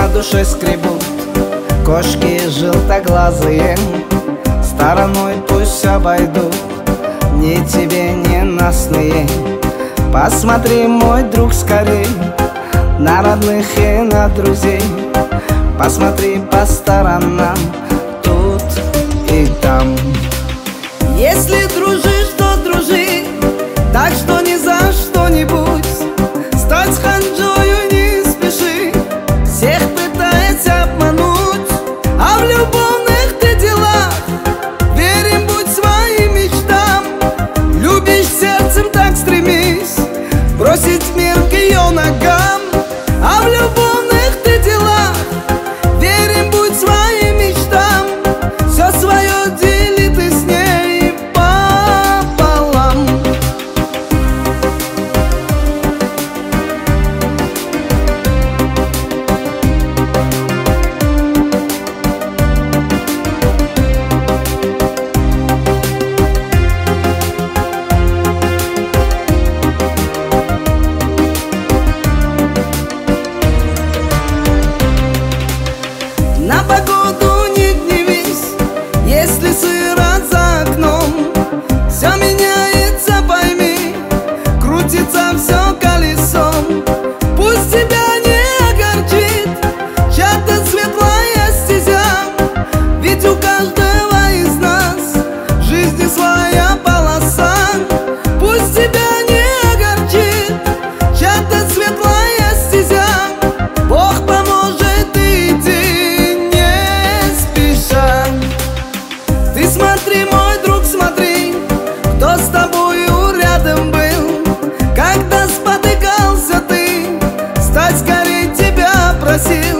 на душе скребут кошки желтоглазые, стороной пусть обойдут ни тебе ненастные. Посмотри, мой друг, скорей на родных и на друзей. Посмотри по сторонам, тут и там. Если дружишь, то дружи, так что ни за что-нибудь стать ханжою не спеши. Всех пытается обмануть, а в любовных ты делах верен будь своим мечтам. Любишь сердцем, так стремись бросить мир к ее ногам. А в любовных ты делах верен будь своим мечтам. Все свое дели ты с ней пополам. На погоду не гневись, если сыро за окном. Все меняется, пойми, крутится все колесом. Пусть тебя не огорчит чья-то светлая стезя, ведь у каждого из нас в жизни своя полоса. Пусть тебя не огорчит чья-то светлая стезя, Бог поможет, иди не спеша. Ты смотри, мой друг, смотри, кто с тобою рядом был, когда спотыкался ты, стать скорей тебя просил.